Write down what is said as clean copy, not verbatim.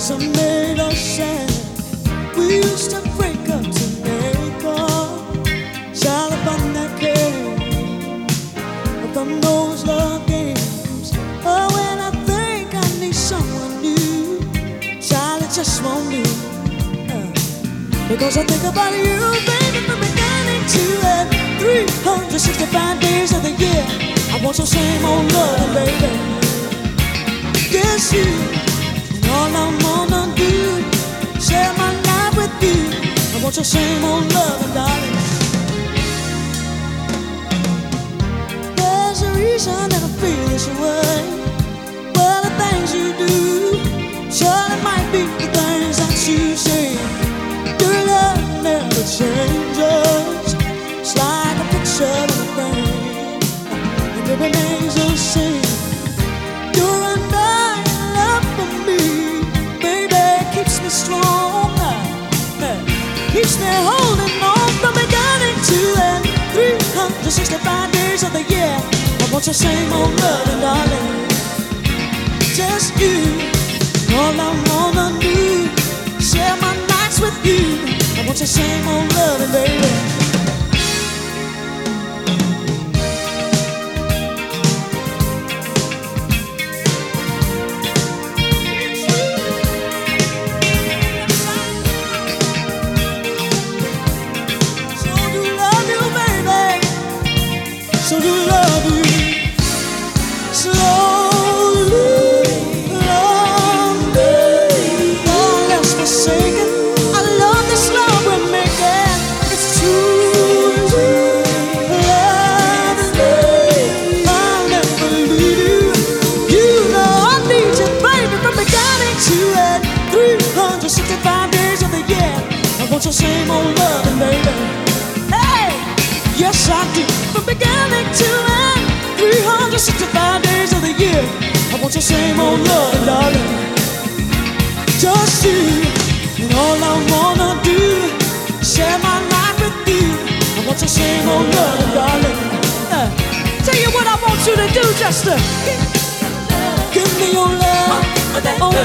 some made us sad. We used to break up to make up. Child upon that came from those love games. Oh, when I think I need someone new, child, it just won't do. Because I think about you, baby, from beginning to end. 365 days of the year, I want your same old love, baby. Yes, you. And all I wanna do, share my life with you. I want your same old love, darling. There's a reason that I feel this way. Well, the things you do, sure, it might be the things that you say. Your love never changes. It's like a picture of a frame, and it remains the same. Your undying love for me, baby, keeps me strong, keeps me holding on from beginning to end. 365 days of the year, I want your same old loving, darling. Just you, all I wanna do, share my nights with you. I want your same old loving, baby. So do love you, slowly, lonely, all else forsaken. I love this love we're making. It's true, lovely. I'll never leave you. You know I need you, baby, from beginning to end. 365 days of the year, I want your same old loving, baby. Hey, yes I do. From beginning to end, 365 days of the year, I want your same old love, darling. Just you, and all I wanna do, share my life with you. I want your same old love, darling. Tell you what I want you to do, just give me your love. Oh,